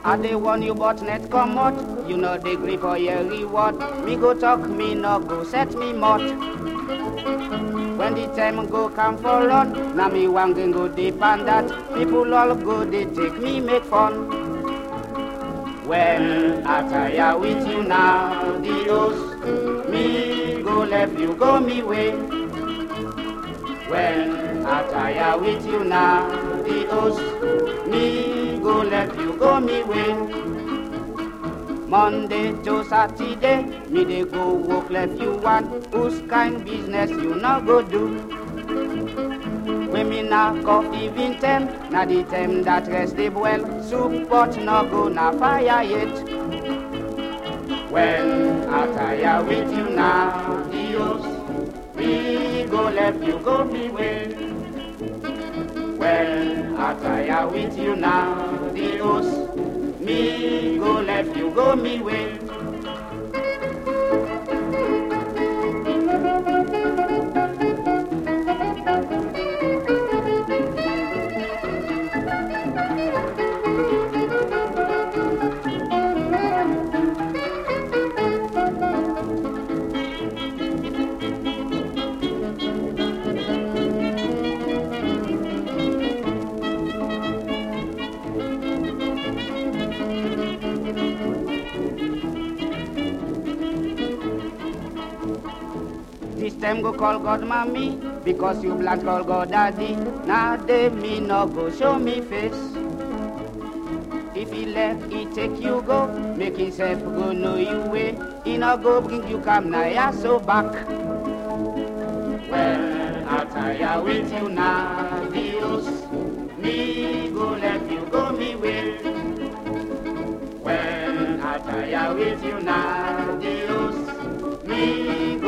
I dey warn you but net come out, you know dey gree for your reward. Me go talk, me no go set me mouth. When the time go come for run, now me one go depend that. People all go they take me make fun. When I tire with you now, the host, me go left, you go me way. When I tire with you now, the host, me go left, you go me way. Monday to Saturday, me dey go work left you want. Whose kind business you not go do? When me knock off even 10, na the time that rest dey well. Soup pot no go na fire yet. When I tire with you now, the host, me go left, you go me way. When I tire with you now, the host, me go left, you go me way. This time go call God mommy, because you black call God daddy. Now they me no go show me face. If he left, he take you go, make himself go know you way. He no go bring you come now, ya so back. Well, I tire with you now, Dios. Me go left, you go me way. Well, I tire with you now, Dios. Me